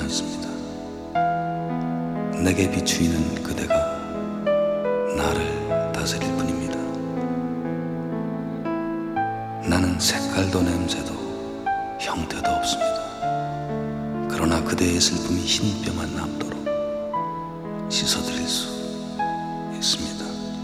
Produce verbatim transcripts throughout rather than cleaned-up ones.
않습니다. 내게 비추이는 그대가 나를 다스릴 뿐입니다. 나는 색깔도 냄새도 형태도 없습니다. 그러나 그대의 슬픔이 흰 뼈만 남도록 씻어드릴 수 있습니다.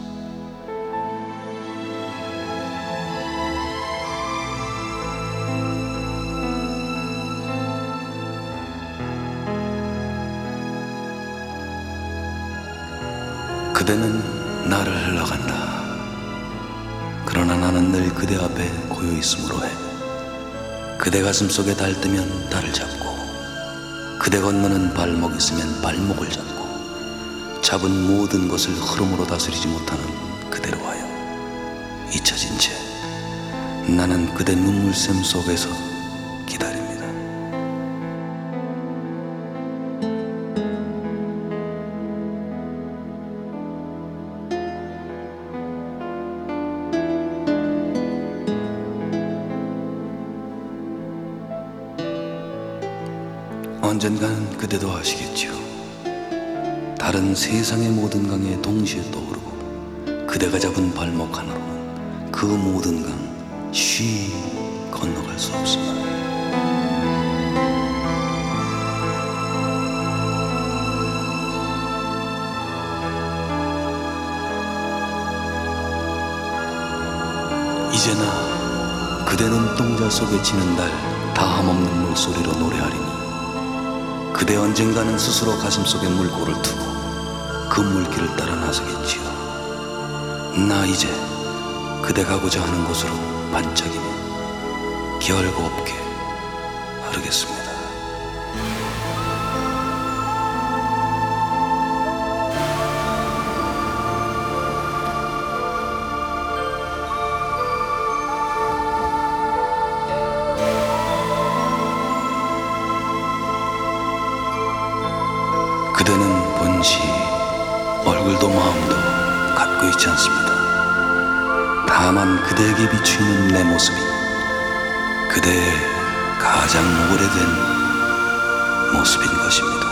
그대는 나를 흘러간다. 그러나 나는 늘 그대 앞에 고여 있음으로 해. 그대 가슴 속에 달뜨면 달을 잡고, 그대 건너는 발목 있으면 발목을 잡고, 잡은 모든 것을 흐름으로 다스리지 못하는 그대로 하여 잊혀진 채 나는 그대 눈물샘 속에서 기다립니다. 언젠가는 그대도 아시겠지요. 다른 세상의 모든 강에 동시에 떠오르고 그대가 잡은 발목 하나로는 그 모든 강 쉬 건너갈 수 없습니다. 이제나 그대 눈동자 속에 지는 달 다함없는 물소리로 노래하리니 그대 언젠가는 스스로 가슴속에 물꼬를 두고 그 물길을 따라 나서겠지요. 나 이제 그대 가고자 하는 곳으로 반짝이며 결고없게 흐르겠습니다. 그대는 본시 얼굴도 마음도 갖고 있지 않습니다. 다만 그대에게 비추이는 내 모습이 그대의 가장 오래된 모습인 것입니다.